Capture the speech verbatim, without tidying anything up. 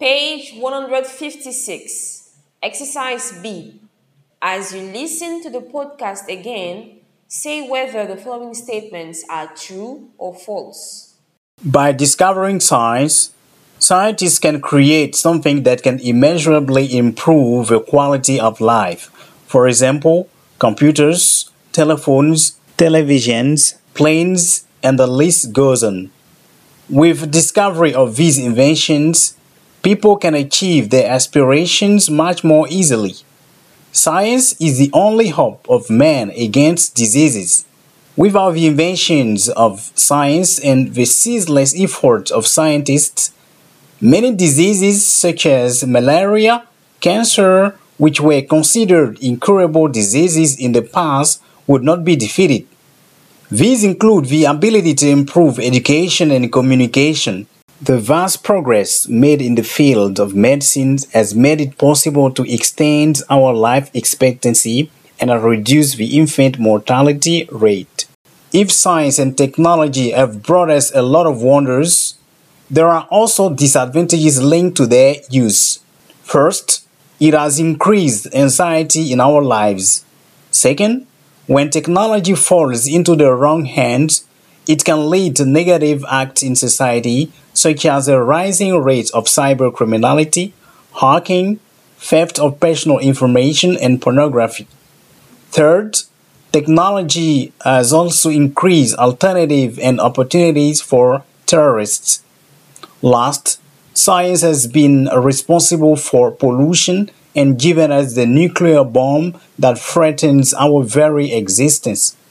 Page one hundred fifty-six, Exercise B. As you listen to the podcast again, say whether the following statements are true or false. By discovering science, scientists can create something that can immeasurably improve the quality of life. For example, computers, telephones, televisions, planes, and the list goes on. With discovery of these inventions, people can achieve their aspirations much more easily. Science is the only hope of man against diseases. Without the inventions of science and the ceaseless efforts of scientists, many diseases such as malaria, cancer, which were considered incurable diseases in the past, would not be defeated. These include the ability to improve education and communication. The vast progress made in the field of medicine has made it possible to extend our life expectancy and reduce the infant mortality rate. If science and technology have brought us a lot of wonders, there are also disadvantages linked to their use. First, it has increased anxiety in our lives. Second, when technology falls into the wrong hands, it can lead to negative acts in society, such as a rising rate of cybercriminality, hacking, theft of personal information, and pornography. Third, technology has also increased alternatives and opportunities for terrorists. Last, science has been responsible for pollution and given us the nuclear bomb that threatens our very existence.